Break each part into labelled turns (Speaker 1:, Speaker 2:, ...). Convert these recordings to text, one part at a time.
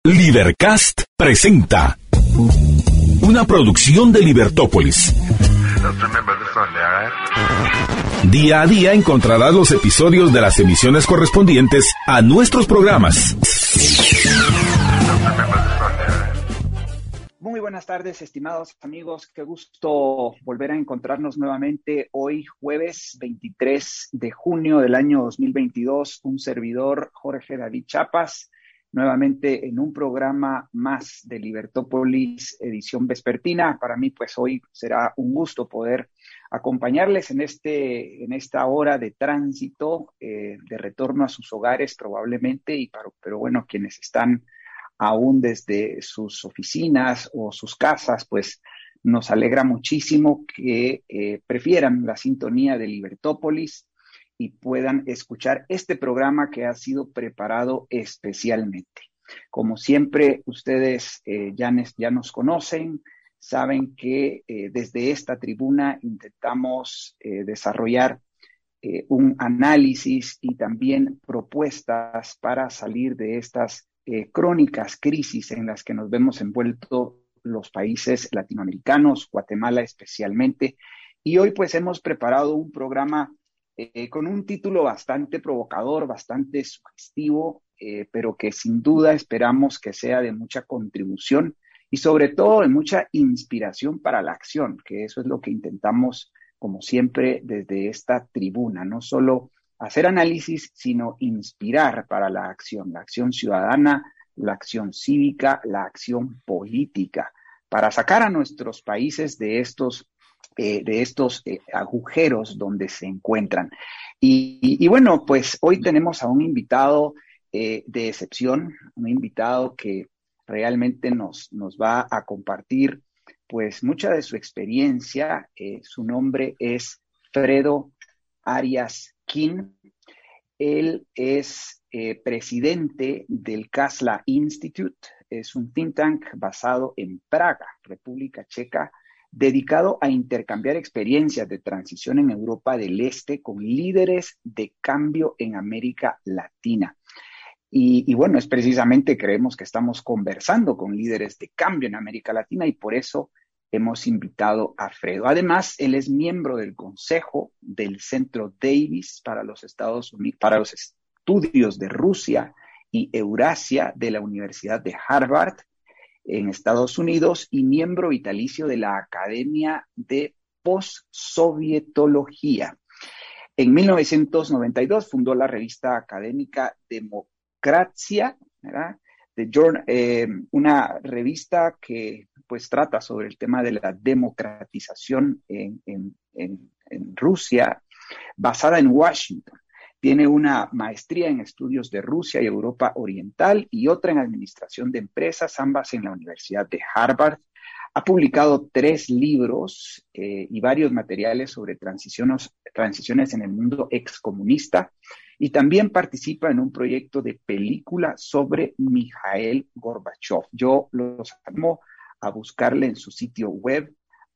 Speaker 1: Libercast presenta una producción de Libertópolis. Día a día encontrarás los episodios de las emisiones correspondientes a nuestros programas.
Speaker 2: Muy buenas tardes, estimados amigos. Qué gusto volver a encontrarnos nuevamente hoy, jueves 23 de junio del año 2022. Un servidor, Jorge David Chiapas, nuevamente en un programa más de Libertópolis, edición vespertina. Para mí, pues hoy será un gusto poder acompañarles en esta hora de tránsito, de retorno a sus hogares probablemente, pero bueno, quienes están aún desde sus oficinas o sus casas, pues nos alegra muchísimo que prefieran la sintonía de Libertópolis y puedan escuchar este programa que ha sido preparado especialmente. Como siempre, ustedes ya nos conocen, saben que desde esta tribuna intentamos desarrollar un análisis y también propuestas para salir de estas crónicas crisis en las que nos vemos envueltos los países latinoamericanos, Guatemala especialmente. Y hoy pues hemos preparado un programa con un título bastante provocador, bastante sugestivo, pero que sin duda esperamos que sea de mucha contribución y sobre todo de mucha inspiración para la acción, que eso es lo que intentamos como siempre desde esta tribuna, no solo hacer análisis, sino inspirar para la acción ciudadana, la acción cívica, la acción política, para sacar a nuestros países de estos agujeros donde se encuentran. Y bueno, pues hoy tenemos a un invitado de excepción, un invitado que realmente nos va a compartir pues mucha de su experiencia. Su nombre es Fredo Arias King. Él es presidente del Kasla Institute, es un think tank basado en Praga, República Checa, dedicado a intercambiar experiencias de transición en Europa del Este con líderes de cambio en América Latina. Y bueno, es precisamente, creemos que estamos conversando con líderes de cambio en América Latina y por eso hemos invitado a Fredo. Además, él es miembro del consejo del Centro Davis para los Estados Unidos, para los estudios de Rusia y Eurasia de la Universidad de Harvard en Estados Unidos y miembro vitalicio de la Academia de Postsovietología. En 1992 fundó la revista académica Democracia, ¿verdad? Una revista que pues trata sobre el tema de la democratización en Rusia, basada en Washington. Tiene una maestría en estudios de Rusia y Europa Oriental y otra en administración de empresas, ambas en la Universidad de Harvard. Ha publicado 3 libros y varios materiales sobre transiciones en el mundo excomunista y también participa en un proyecto de película sobre Mikhail Gorbachev. Yo los animo a buscarle en su sitio web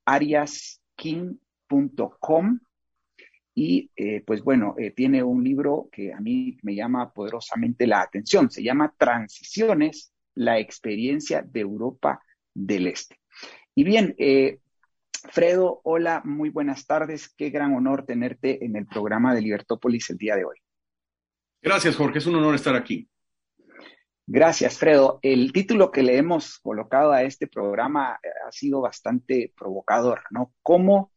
Speaker 2: ariasking.com y pues bueno, tiene un libro que a mí me llama poderosamente la atención. Se llama Transiciones, la experiencia de Europa del Este. Y bien, Fredo, hola, muy buenas tardes. Qué gran honor tenerte en el programa de Libertópolis el día de hoy.
Speaker 3: Gracias, Jorge. Es un honor estar aquí.
Speaker 2: Gracias, Fredo. El título que le hemos colocado a este programa ha sido bastante provocador, ¿no? ¿Cómo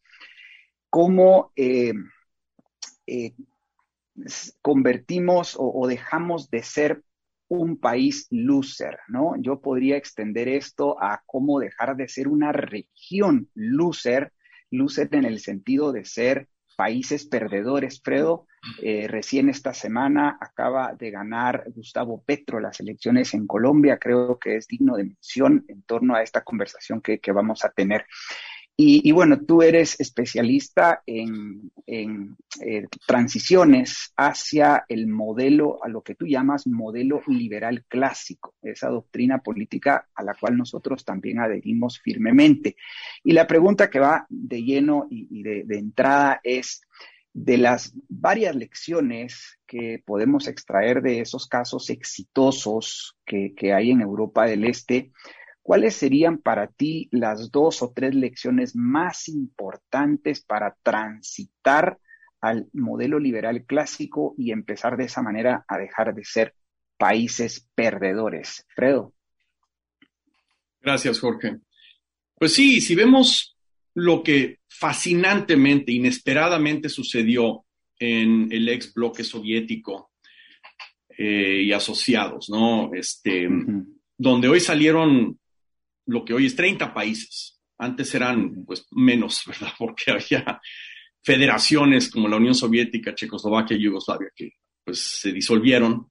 Speaker 2: convertimos o dejamos de ser un país loser, ¿no? Yo podría extender esto a cómo dejar de ser una región loser en el sentido de ser países perdedores. Fredo, recién esta semana acaba de ganar Gustavo Petro las elecciones en Colombia. Creo que es digno de mención en torno a esta conversación que vamos a tener. Y bueno, tú eres especialista en transiciones hacia el modelo, a lo que tú llamas modelo liberal clásico, esa doctrina política a la cual nosotros también adherimos firmemente. Y la pregunta que va de lleno y de entrada es, De las varias lecciones que podemos extraer de esos casos exitosos que hay en Europa del Este, ¿cuáles serían para ti las 2 o 3 lecciones más importantes para transitar al modelo liberal clásico y empezar de esa manera a dejar de ser países perdedores? Fredo.
Speaker 3: Gracias, Jorge. Pues sí, si vemos lo que fascinantemente, inesperadamente sucedió en el ex bloque soviético y asociados, ¿no? Donde hoy salieron lo que hoy es 30 países. Antes eran pues menos, ¿verdad? Porque había federaciones como la Unión Soviética, Checoslovaquia y Yugoslavia que pues se disolvieron.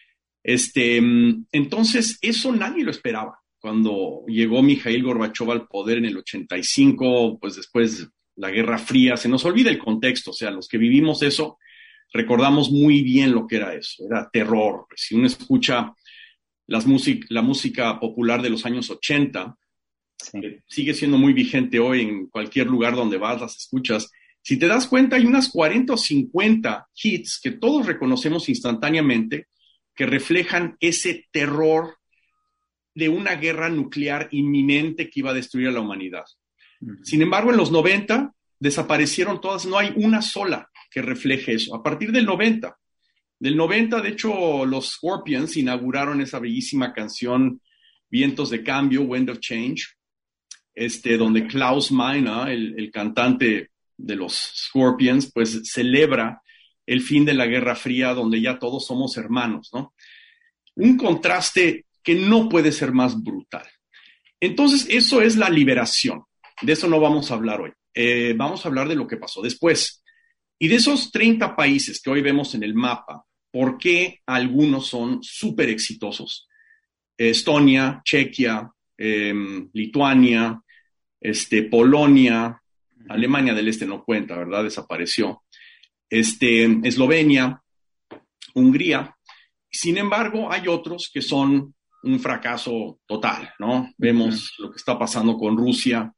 Speaker 3: Entonces, eso nadie lo esperaba. Cuando llegó Mikhail Gorbachov al poder en el 85, pues después la Guerra Fría, se nos olvida el contexto, o sea, los que vivimos eso, recordamos muy bien lo que era eso, era terror. Si uno escucha la música popular de los años 80,
Speaker 2: Sí.
Speaker 3: que sigue siendo muy vigente hoy en cualquier lugar donde vas, las escuchas, si te das cuenta, hay unas 40 o 50 hits que todos reconocemos instantáneamente que reflejan ese terror de una guerra nuclear inminente que iba a destruir a la humanidad. Sin embargo, en los 90 desaparecieron todas, no hay una sola que refleje eso. A partir del 90, de hecho, los Scorpions inauguraron esa bellísima canción Vientos de Cambio, Wind of Change, donde Klaus Meine, el cantante de los Scorpions, pues celebra el fin de la Guerra Fría, donde ya todos somos hermanos, ¿no? Un contraste que no puede ser más brutal. Entonces, eso es la liberación. De eso no vamos a hablar hoy. Vamos a hablar de lo que pasó después. Y de esos 30 países que hoy vemos en el mapa, ¿por qué algunos son súper exitosos? Estonia, Chequia, Lituania, Polonia, Alemania del Este no cuenta, ¿verdad? Desapareció. Eslovenia, Hungría. Sin embargo, hay otros que son un fracaso total, ¿no? Vemos lo que está pasando con Rusia,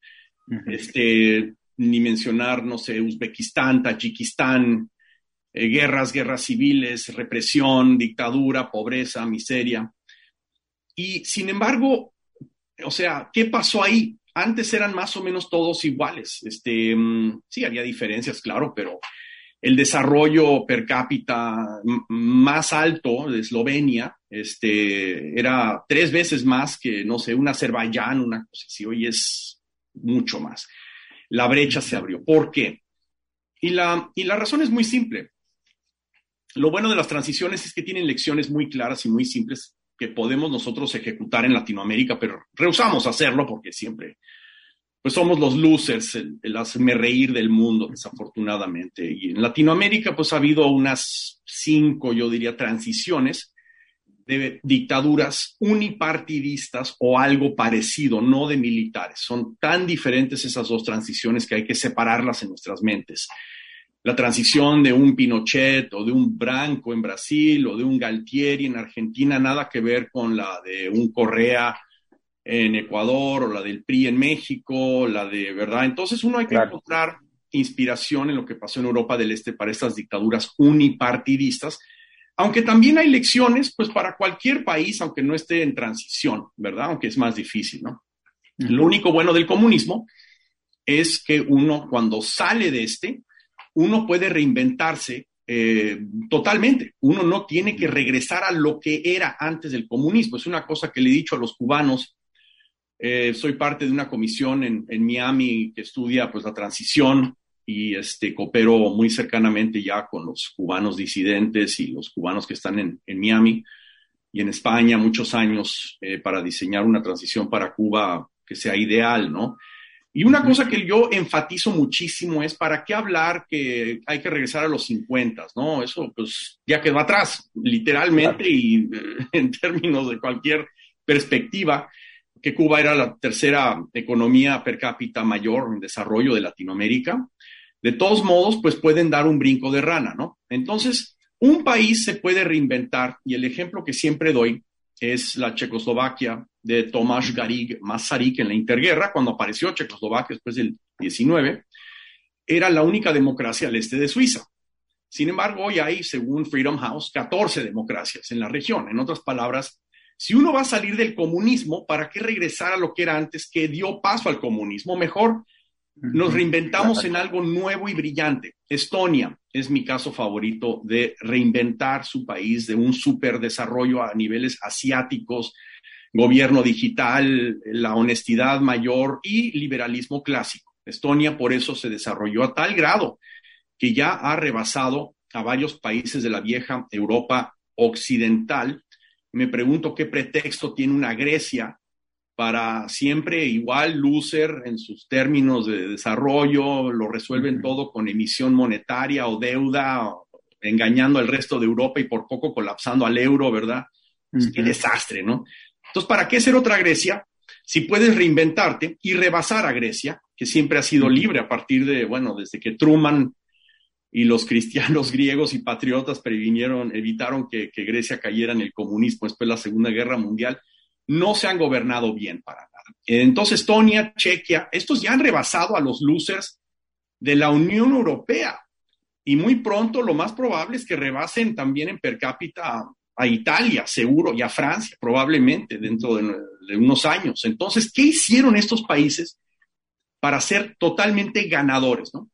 Speaker 3: ni mencionar, no sé, Uzbekistán, Tayikistán, guerras civiles, represión, dictadura, pobreza, miseria. Y sin embargo, o sea, ¿qué pasó ahí? Antes eran más o menos todos iguales. Sí, había diferencias, claro, pero el desarrollo per cápita más alto de Eslovenia era 3 veces más que, no sé, un Azerbaiyán, una cosa así. Hoy es mucho más. La brecha se abrió. ¿Por qué? Y la razón es muy simple. Lo bueno de las transiciones es que tienen lecciones muy claras y muy simples que podemos nosotros ejecutar en Latinoamérica, pero rehusamos hacerlo porque siempre pues somos los losers, el hazme reír del mundo, desafortunadamente. Y en Latinoamérica, pues ha habido unas 5, yo diría, transiciones de dictaduras unipartidistas o algo parecido, no de militares. Son tan diferentes esas 2 transiciones que hay que separarlas en nuestras mentes. La transición de un Pinochet o de un Branco en Brasil o de un Galtieri en Argentina, nada que ver con la de un Correa en Ecuador, o la del PRI en México, la de, ¿verdad? Entonces uno hay que encontrar inspiración en lo que pasó en Europa del Este para estas dictaduras unipartidistas, aunque también hay lecciones, pues, para cualquier país, aunque no esté en transición, ¿verdad? Aunque es más difícil, ¿no? Lo único bueno del comunismo es que uno, cuando sale de uno puede reinventarse totalmente. Uno no tiene que regresar a lo que era antes del comunismo. Es una cosa que le he dicho a los cubanos. Soy parte de una comisión en Miami que estudia pues la transición y coopero muy cercanamente ya con los cubanos disidentes y los cubanos que están en Miami y en España muchos años para diseñar una transición para Cuba que sea ideal, ¿no? Y una cosa que yo enfatizo muchísimo es para qué hablar que hay que regresar a los 50, ¿no? Eso pues ya quedó atrás, literalmente, y en términos de cualquier perspectiva, que Cuba era la tercera economía per cápita mayor en desarrollo de Latinoamérica. De todos modos, pues pueden dar un brinco de rana, ¿no? Entonces, un país se puede reinventar, y el ejemplo que siempre doy es la Checoslovaquia de Tomás Garik Masaryk en la interguerra, cuando apareció Checoslovaquia después del 19. era la única democracia al este de Suiza. Sin embargo, hoy hay, según Freedom House, 14 democracias en la región. En otras palabras, si uno va a salir del comunismo, ¿para qué regresar a lo que era antes, que dio paso al comunismo? Mejor nos reinventamos en algo nuevo y brillante. Estonia es mi caso favorito de reinventar su país, de un superdesarrollo a niveles asiáticos, gobierno digital, la honestidad mayor y liberalismo clásico. Estonia por eso se desarrolló a tal grado que ya ha rebasado a varios países de la vieja Europa occidental. Me pregunto qué pretexto tiene una Grecia para siempre igual loser en sus términos de desarrollo, lo resuelven todo con emisión monetaria o deuda, o engañando al resto de Europa y por poco colapsando al euro, ¿verdad? Qué desastre, ¿no? Entonces, ¿para qué ser otra Grecia si puedes reinventarte y rebasar a Grecia, que siempre ha sido libre a partir de, bueno, desde que Truman y los cristianos griegos y patriotas evitaron que Grecia cayera en el comunismo después de la Segunda Guerra Mundial? No se han gobernado bien para nada. Entonces, Estonia, Chequia, estos ya han rebasado a los losers de la Unión Europea. Y muy pronto lo más probable es que rebasen también en per cápita a Italia, seguro, y a Francia, probablemente, dentro de unos años. Entonces, ¿qué hicieron estos países para ser totalmente ganadores, ¿no?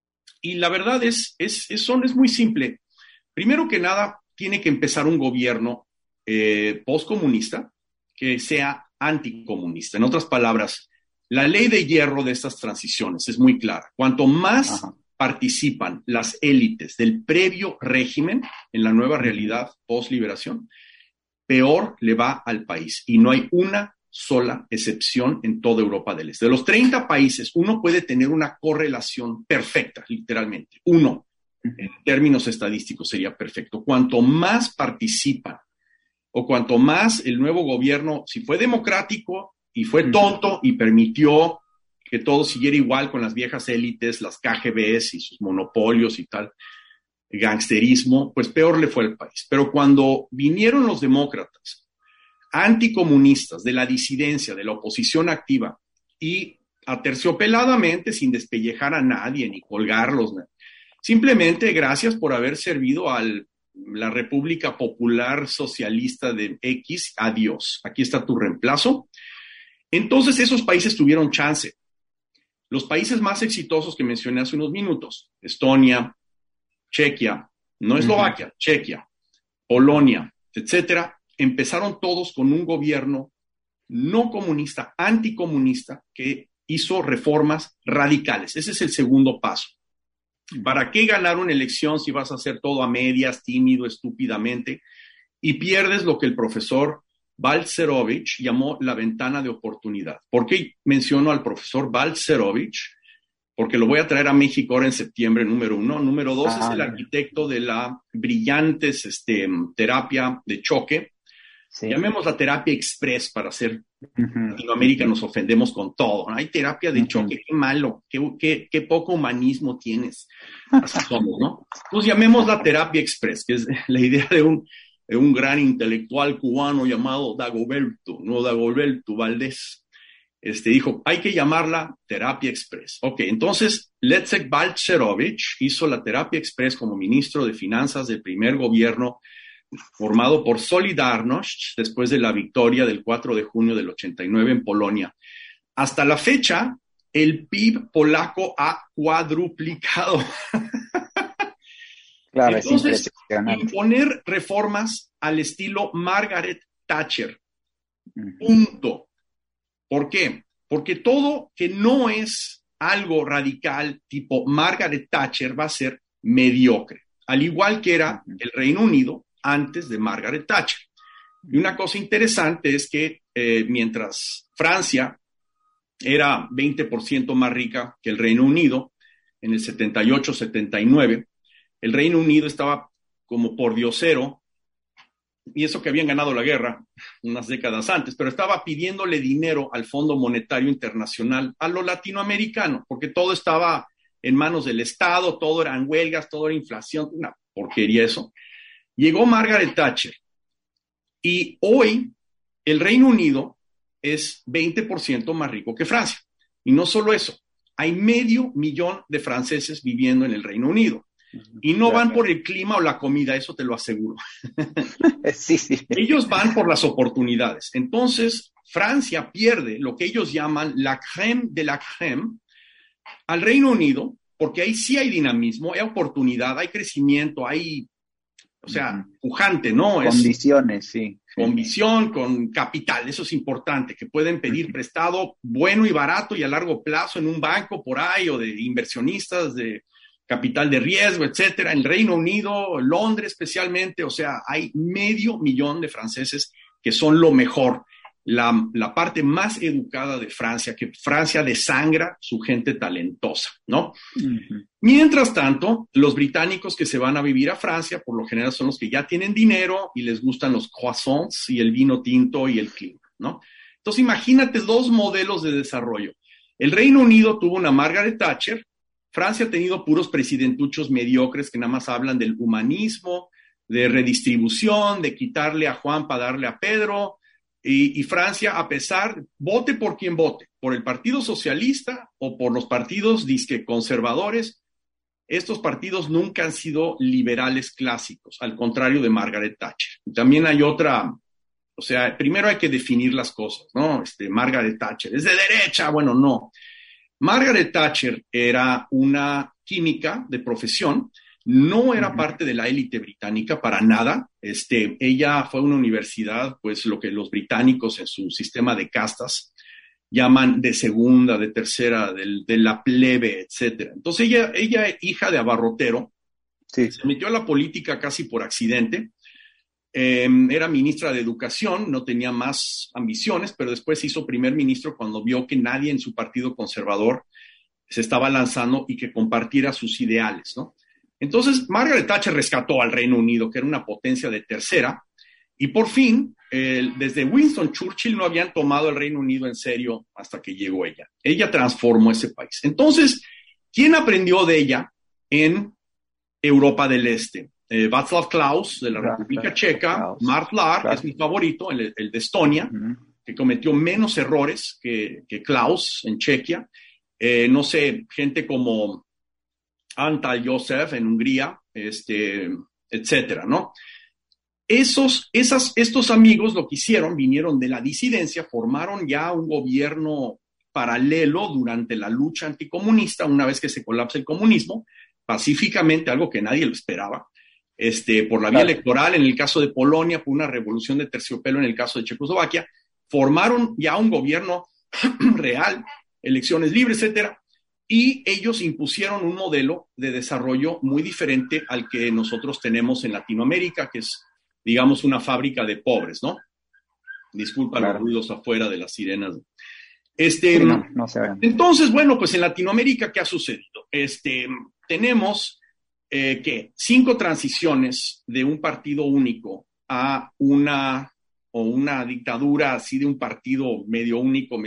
Speaker 3: Y la verdad es muy simple. Primero que nada, tiene que empezar un gobierno postcomunista que sea anticomunista. En otras palabras, la ley de hierro de estas transiciones es muy clara. Cuanto más participan las élites del previo régimen en la nueva realidad post-liberación, peor le va al país. Y no hay una sola excepción en toda Europa del Este. De los 30 países, uno puede tener una correlación perfecta, literalmente. Uno, en términos estadísticos, sería perfecto. Cuanto más participan o cuanto más el nuevo gobierno, si fue democrático y fue tonto y permitió que todo siguiera igual con las viejas élites, las KGBs y sus monopolios y tal, gangsterismo, pues peor le fue al país. Pero cuando vinieron los demócratas, anticomunistas, de la disidencia, de la oposición activa, y aterciopeladamente, sin despellejar a nadie ni colgarlos, simplemente gracias por haber servido a la República Popular Socialista de X, adiós, aquí está tu reemplazo. Entonces esos países tuvieron chance. Los países más exitosos que mencioné hace unos minutos, Estonia, Chequia, no Eslovaquia, Chequia, Polonia, etcétera, empezaron todos con un gobierno no comunista, anticomunista, que hizo reformas radicales. Ese es el segundo paso. ¿Para qué ganar una elección si vas a hacer todo a medias, tímido, estúpidamente? Y pierdes lo que el profesor Balcerowicz llamó la ventana de oportunidad. ¿Por qué menciono al profesor Balcerowicz? Porque lo voy a traer a México ahora en septiembre, número 1. Número 2, es el arquitecto de la brillante terapia de choque. Sí. Llamémosla terapia express para hacer. En Latinoamérica nos ofendemos con todo. Hay terapia de choque, qué malo, qué poco humanismo tienes. Así somos, ¿no? Pues llamémosla terapia express, que es la idea de un gran intelectual cubano llamado Dagoberto Valdés. Dijo, hay que llamarla terapia express. Ok, entonces Leszek Balcerowicz hizo la terapia express como ministro de Finanzas del primer gobierno formado por Solidarność después de la victoria del 4 de junio del 89 en Polonia. Hasta la fecha, el PIB polaco ha cuadruplicado. Claro, entonces, imponer reformas al estilo Margaret Thatcher. Punto. ¿Por qué? Porque todo que no es algo radical tipo Margaret Thatcher va a ser mediocre, al igual que era el Reino Unido antes de Margaret Thatcher. Y una cosa interesante es que mientras Francia era 20% más rica que el Reino Unido, en el 78-79, el Reino Unido estaba como por diosero, y eso que habían ganado la guerra unas décadas antes, pero estaba pidiéndole dinero al Fondo Monetario Internacional, a lo latinoamericano, porque todo estaba en manos del Estado, todo eran huelgas, todo era inflación, una porquería eso. Llegó Margaret Thatcher y hoy el Reino Unido es 20% más rico que Francia. Y no solo eso, hay 500,000 de franceses viviendo en el Reino Unido. Y no van por el clima o la comida, eso te lo aseguro.
Speaker 2: Sí, sí.
Speaker 3: Ellos van por las oportunidades. Entonces, Francia pierde lo que ellos llaman la crème de la crème al Reino Unido, porque ahí sí hay dinamismo, hay oportunidad, hay crecimiento, hay, o sea, pujante, ¿no?
Speaker 2: Condiciones, sí.
Speaker 3: Con visión, con capital, eso es importante, que pueden pedir prestado bueno y barato y a largo plazo en un banco por ahí o de inversionistas de capital de riesgo, etcétera. En Reino Unido, Londres especialmente, o sea, hay 500,000 de franceses que son lo mejor, la parte más educada de Francia, que Francia desangra su gente talentosa, ¿no? Uh-huh. Mientras tanto, los británicos que se van a vivir a Francia, por lo general son los que ya tienen dinero y les gustan los croissants y el vino tinto y el clima, ¿no? Entonces, imagínate dos modelos de desarrollo. El Reino Unido tuvo una Margaret Thatcher. Francia ha tenido puros presidentuchos mediocres que nada más hablan del humanismo, de redistribución, de quitarle a Juan para darle a Pedro. Y Francia, a pesar, vote por quien vote, por el Partido Socialista o por los partidos disque conservadores, estos partidos nunca han sido liberales clásicos, al contrario de Margaret Thatcher. También hay otra, o sea, primero hay que definir las cosas, ¿no? Margaret Thatcher, ¿es de derecha? Bueno, no. Margaret Thatcher era una química de profesión, no era parte de la élite británica para nada. Ella fue a una universidad, pues lo que los británicos en su sistema de castas llaman de segunda, de tercera, de la plebe, etcétera. Entonces ella, hija de abarrotero, sí, se metió a la política casi por accidente. Era ministra de Educación, no tenía más ambiciones, pero después se hizo primer ministro cuando vio que nadie en su partido conservador se estaba lanzando y que compartiera sus ideales, ¿no? Entonces, Margaret Thatcher rescató al Reino Unido, que era una potencia de tercera, y por fin, desde Winston Churchill no habían tomado el Reino Unido en serio hasta que llegó ella. Ella transformó ese país. Entonces, ¿quién aprendió de ella en Europa del Este? Václav Klaus, de la República Checa, Mart Laar, es mi favorito, el de Estonia, que cometió menos errores que Klaus en Chequia. No sé, gente como Antal József en Hungría, etcétera, ¿no? Estos amigos lo que hicieron, vinieron de la disidencia, formaron ya un gobierno paralelo durante la lucha anticomunista, una vez que se colapsa el comunismo, pacíficamente, algo que nadie lo esperaba, por la vía electoral, en el caso de Polonia, por una revolución de terciopelo en el caso de Checoslovaquia, formaron ya un gobierno real, elecciones libres, etcétera, y ellos impusieron un modelo de desarrollo muy diferente al que nosotros tenemos en Latinoamérica, que es, digamos, una fábrica de pobres, ¿no? Disculpa los ruidos afuera de las sirenas.
Speaker 2: Sí, no se ven.
Speaker 3: Entonces, bueno, pues en Latinoamérica, ¿qué ha sucedido? Tenemos 5 transiciones de un partido único a una dictadura así de un partido medio único,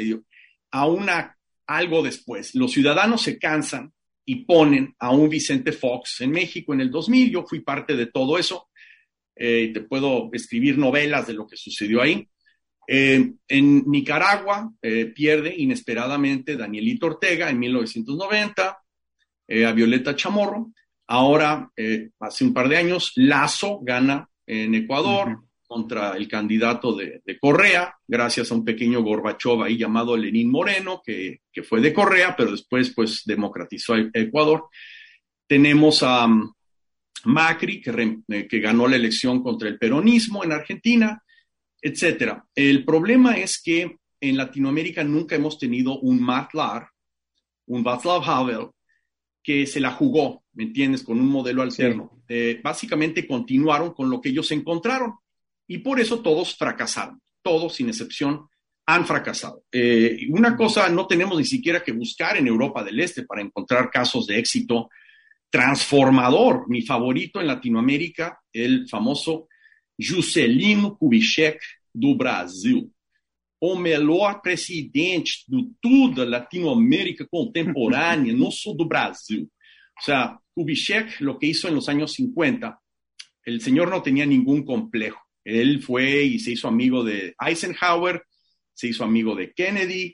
Speaker 3: a algo después. Los ciudadanos se cansan y ponen a un Vicente Fox en México en el 2000. Yo fui parte de todo eso. Te puedo escribir novelas de lo que sucedió ahí. En Nicaragua pierde inesperadamente Danielito Ortega en 1990 a Violeta Chamorro. Ahora, hace un par de años, Lazo gana en Ecuador contra el candidato de Correa, gracias a un pequeño Gorbachov ahí llamado Lenín Moreno, que fue de Correa, pero después pues democratizó a Ecuador. Tenemos a Macri, que ganó la elección contra el peronismo en Argentina, etcétera. El problema es que en Latinoamérica nunca hemos tenido un Mart Laar, un Václav Havel, que se la jugó, ¿me entiendes?, con un modelo alterno. Sí. Básicamente continuaron con lo que ellos encontraron y por eso todos fracasaron, todos sin excepción han fracasado. Una cosa, no tenemos ni siquiera que buscar en Europa del Este para encontrar casos de éxito transformador. Mi favorito en Latinoamérica, el famoso Juscelino Kubitschek do Brasil. O melhor presidente de toda Latinoamérica contemporánea, no solo do Brasil. O sea, Kubitschek, lo que hizo en los años 50, el señor no tenía ningún complejo. Él fue y se hizo amigo de Eisenhower, se hizo amigo de Kennedy,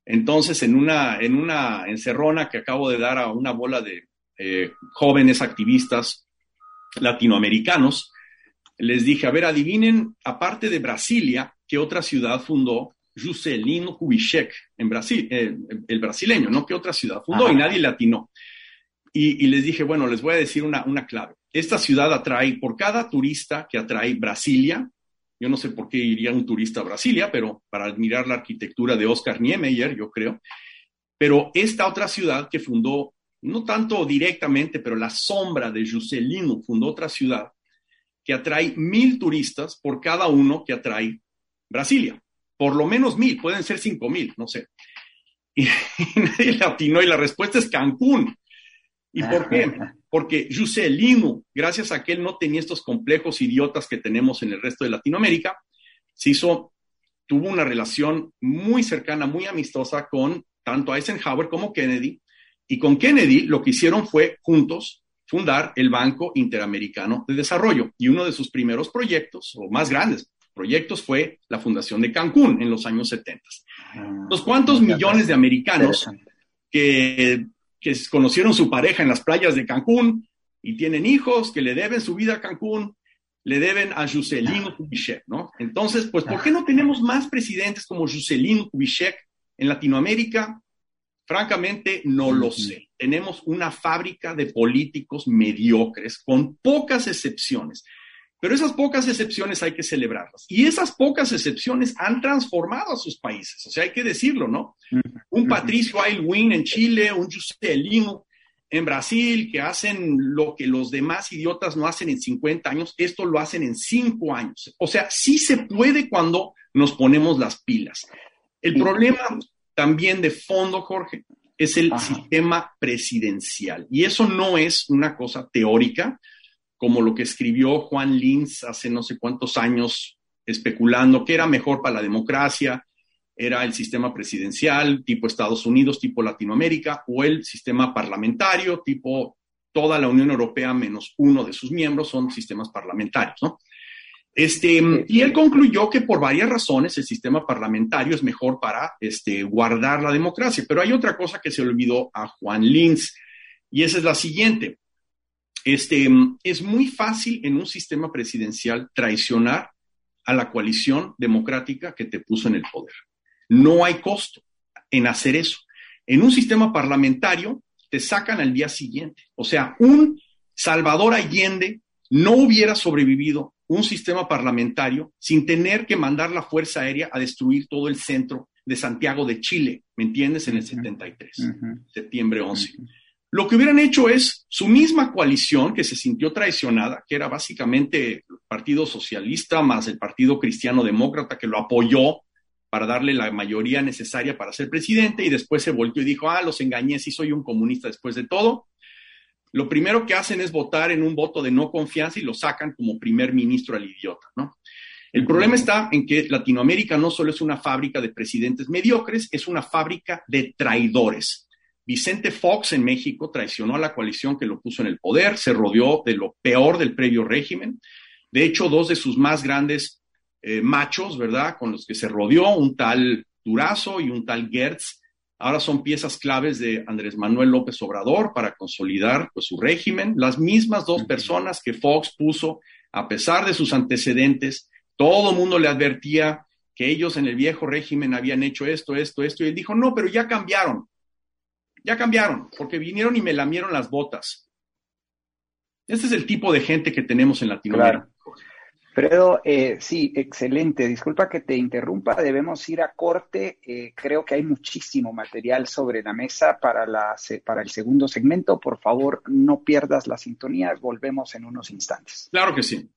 Speaker 3: Entonces, en una encerrona que acabo de dar a una bola de jóvenes activistas latinoamericanos, les dije, a ver, adivinen, aparte de Brasilia, ¿qué otra ciudad fundó Juscelino Kubitschek en Brasil? El brasileño, ¿no? ¿Qué otra ciudad fundó? Y nadie le atinó. Y les dije, bueno, les voy a decir una clave. Esta ciudad atrae, por cada turista que atrae Brasilia, yo no sé por qué iría un turista a Brasilia, pero para admirar la arquitectura de Oscar Niemeyer, yo creo. Pero esta otra ciudad que fundó, no tanto directamente, pero la sombra de Juscelino fundó otra ciudad que atrae 1,000 turistas por cada uno que atrae Brasilia. Por lo menos 1,000, pueden ser 5,000, no sé. Y nadie le atinó y la respuesta es Cancún. ¿Y por qué? Porque Juscelino, gracias a que él no tenía estos complejos idiotas que tenemos en el resto de Latinoamérica, tuvo una relación muy cercana, muy amistosa con tanto Eisenhower como Kennedy. Y con Kennedy lo que hicieron fue juntos fundar el Banco Interamericano de Desarrollo. Y uno de sus primeros proyectos, o más grandes proyectos, fue la fundación de Cancún en los años 70. Entonces, ¿cuántos millones de americanos que conocieron su pareja en las playas de Cancún y tienen hijos que le deben su vida a Cancún, le deben a Juscelino Kubitschek, ¿no? Entonces, pues, ¿por qué no tenemos más presidentes como Juscelino Kubitschek en Latinoamérica? Francamente, no lo sé. Tenemos una fábrica de políticos mediocres, con pocas excepciones. Pero esas pocas excepciones hay que celebrarlas. Y esas pocas excepciones han transformado a sus países. O sea, hay que decirlo, ¿no? Un Patricio Aylwin en Chile, un Juscelino en Brasil, que hacen lo que los demás idiotas no hacen en 50 años, esto lo hacen en 5 años. O sea, sí se puede cuando nos ponemos las pilas. El problema también de fondo, Jorge, es el sistema presidencial. Y eso no es una cosa teórica, como lo que escribió Juan Linz hace no sé cuántos años, especulando que era mejor para la democracia, era el sistema presidencial tipo Estados Unidos, tipo Latinoamérica, o el sistema parlamentario, tipo toda la Unión Europea menos uno de sus miembros son sistemas parlamentarios, ¿no? Y él concluyó que por varias razones el sistema parlamentario es mejor para guardar la democracia. Pero hay otra cosa que se olvidó a Juan Linz, y esa es la siguiente. Es muy fácil en un sistema presidencial traicionar a la coalición democrática que te puso en el poder. No hay costo en hacer eso. En un sistema parlamentario te sacan al día siguiente. O sea, un Salvador Allende no hubiera sobrevivido un sistema parlamentario sin tener que mandar la Fuerza Aérea a destruir todo el centro de Santiago de Chile, ¿me entiendes? En el 73, septiembre 11. Lo que hubieran hecho es su misma coalición que se sintió traicionada, que era básicamente el Partido Socialista más el Partido Cristiano Demócrata, que lo apoyó para darle la mayoría necesaria para ser presidente, y después se volteó y dijo, los engañé, sí soy un comunista después de todo. Lo primero que hacen es votar en un voto de no confianza y lo sacan como primer ministro al idiota, ¿no? El problema está en que Latinoamérica no solo es una fábrica de presidentes mediocres, es una fábrica de traidores. Vicente Fox en México traicionó a la coalición que lo puso en el poder, se rodeó de lo peor del previo régimen. De hecho, 2 de sus más grandes machos, ¿verdad?, con los que se rodeó, un tal Durazo y un tal Gertz, ahora son piezas claves de Andrés Manuel López Obrador para consolidar pues, su régimen. Las mismas 2 personas que Fox puso, a pesar de sus antecedentes, todo el mundo le advertía que ellos en el viejo régimen habían hecho esto, y él dijo, no, pero ya cambiaron, porque vinieron y me lamieron las botas. Este es el tipo de gente que tenemos en Latinoamérica.
Speaker 2: Claro. Fredo, sí, excelente. Disculpa que te interrumpa, debemos ir a corte. Creo que hay muchísimo material sobre la mesa para el segundo segmento. Por favor, no pierdas la sintonía. Volvemos en unos instantes.
Speaker 3: Claro que sí.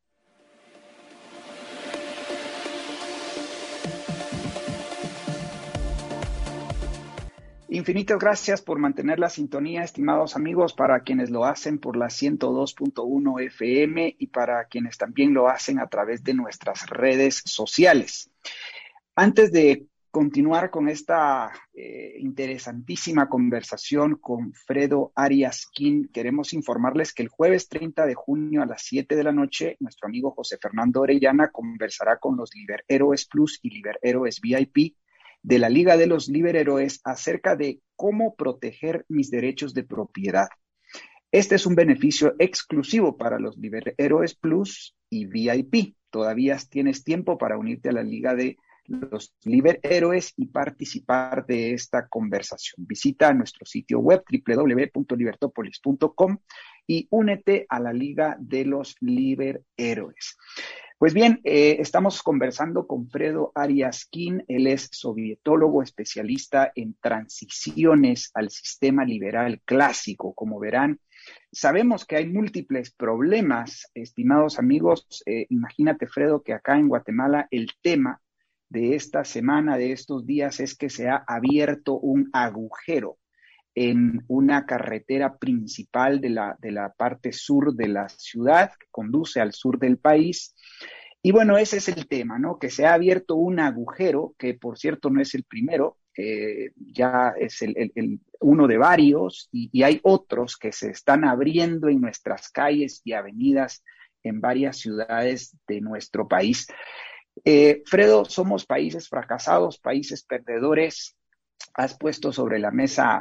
Speaker 2: Infinitas gracias por mantener la sintonía, estimados amigos, para quienes lo hacen por la 102.1 FM y para quienes también lo hacen a través de nuestras redes sociales. Antes de continuar con esta interesantísima conversación con Fredo Arias King, queremos informarles que el jueves 30 de junio a las 7 de la noche, nuestro amigo José Fernando Orellana conversará con los Liberhéroes Plus y Liberhéroes VIP de la Liga de los Liberhéroes acerca de cómo proteger mis derechos de propiedad. Este es un beneficio exclusivo para los Liberhéroes Plus y VIP. Todavía tienes tiempo para unirte a la Liga de los Liberhéroes y participar de esta conversación. Visita nuestro sitio web www.libertopolis.com y únete a la Liga de los Liberhéroes. Pues bien, estamos conversando con Fredo Arias-Kin. Él es sovietólogo especialista en transiciones al sistema liberal clásico. Como verán, sabemos que hay múltiples problemas, estimados amigos. Imagínate, Fredo, que acá en Guatemala el tema de esta semana, de estos días, es que se ha abierto un agujero en una carretera principal de la parte sur de la ciudad, que conduce al sur del país. Y bueno, ese es el tema, ¿no? Que se ha abierto un agujero, que por cierto no es el primero, ya es uno de varios, y hay otros que se están abriendo en nuestras calles y avenidas en varias ciudades de nuestro país. Fredo, somos países fracasados, países perdedores. Has puesto sobre la mesa,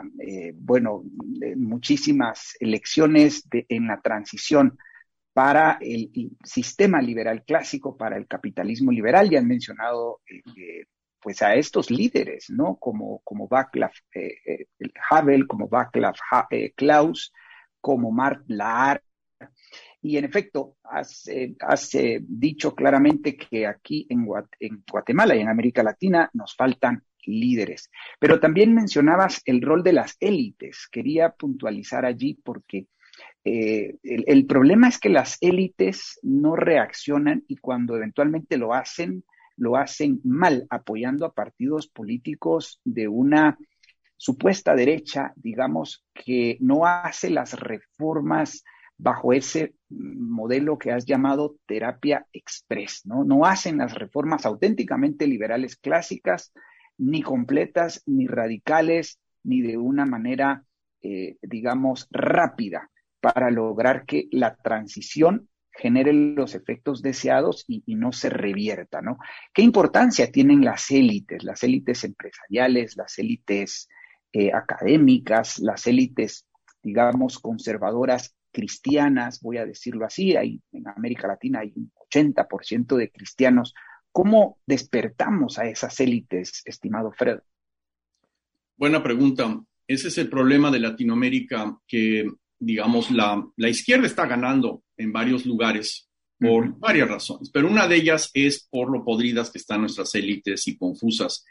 Speaker 2: muchísimas elecciones en la transición para el sistema liberal clásico, para el capitalismo liberal. Ya han mencionado pues a estos líderes, ¿no? Como Václav Havel, como Václav Klaus, como Mart Laar. Y en efecto, has dicho claramente que aquí en Guatemala y en América Latina nos faltan líderes. Pero también mencionabas el rol de las élites. Quería puntualizar allí porque el problema es que las élites no reaccionan y cuando eventualmente lo hacen mal, apoyando a partidos políticos de una supuesta derecha, digamos, que no hace las reformas bajo ese modelo que has llamado terapia express, ¿no? No hacen las reformas auténticamente liberales clásicas, ni completas, ni radicales, ni de una manera, digamos, rápida para lograr que la transición genere los efectos deseados y no se revierta, ¿no? ¿Qué importancia tienen las élites empresariales, las élites académicas, las élites, digamos, conservadoras cristianas, voy a decirlo así? En América Latina hay un 80% de cristianos. ¿Cómo despertamos a esas élites, estimado Fred?
Speaker 3: Buena pregunta. Ese es el problema de Latinoamérica, que, digamos, la izquierda está ganando en varios lugares por varias razones, pero una de ellas es por lo podridas que están nuestras élites y confusas.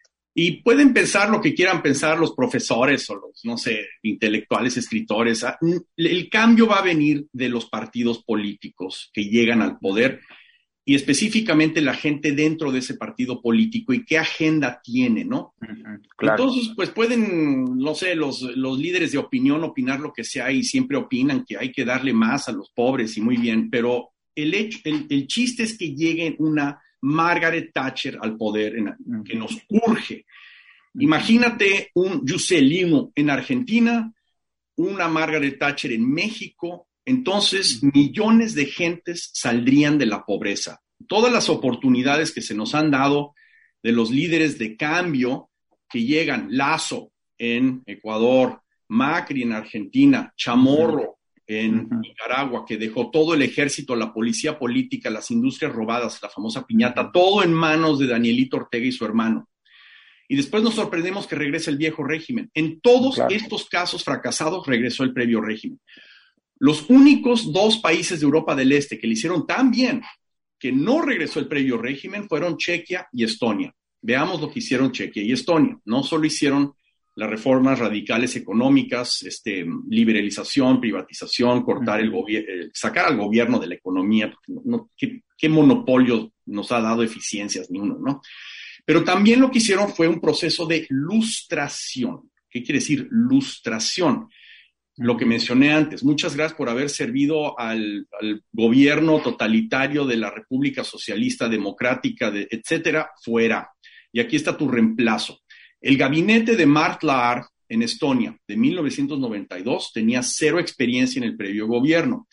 Speaker 3: Y pueden pensar lo que quieran pensar los profesores o los, no sé, intelectuales, escritores. El cambio va a venir de los partidos políticos que llegan al poder y específicamente la gente dentro de ese partido político y qué agenda tiene, ¿no? Claro. Entonces, pues pueden, no sé, los líderes de opinión opinar lo que sea y siempre opinan que hay que darle más a los pobres y muy bien, pero el chiste es que llegue una Margaret Thatcher al poder que nos urge. Imagínate un Juscelino en Argentina, una Margaret Thatcher en México. Entonces, millones de gentes saldrían de la pobreza. Todas las oportunidades que se nos han dado de los líderes de cambio que llegan, Lasso en Ecuador, Macri en Argentina, Chamorro en Nicaragua, que dejó todo el ejército, la policía política, las industrias robadas, la famosa piñata, todo en manos de Danielito Ortega y su hermano. Y después nos sorprendemos que regrese el viejo régimen. En todos estos casos fracasados regresó el previo régimen. Los únicos dos países de Europa del Este que le hicieron tan bien que no regresó el previo régimen fueron Chequia y Estonia. Veamos lo que hicieron Chequia y Estonia. No solo hicieron las reformas radicales económicas, liberalización, privatización, cortar sacar al gobierno de la economía, porque ¿qué monopolio nos ha dado eficiencias? Ni uno, ¿no? Pero también lo que hicieron fue un proceso de lustración. ¿Qué quiere decir lustración? Lo que mencioné antes. Muchas gracias por haber servido al gobierno totalitario de la República Socialista Democrática, etcétera, fuera. Y aquí está tu reemplazo. El gabinete de Mart Laar en Estonia de 1992 tenía cero experiencia en el previo gobierno.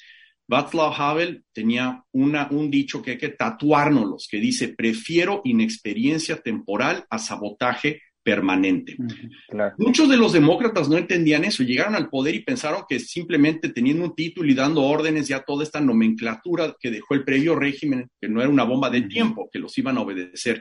Speaker 3: Václav Havel tenía un dicho que hay que tatuárnoslos, que dice: prefiero inexperiencia temporal a sabotaje permanente.
Speaker 2: Claro.
Speaker 3: Muchos de los demócratas no entendían eso, llegaron al poder y pensaron que simplemente teniendo un título y dando órdenes, ya toda esta nomenclatura que dejó el previo régimen, que no era una bomba de tiempo, que los iban a obedecer.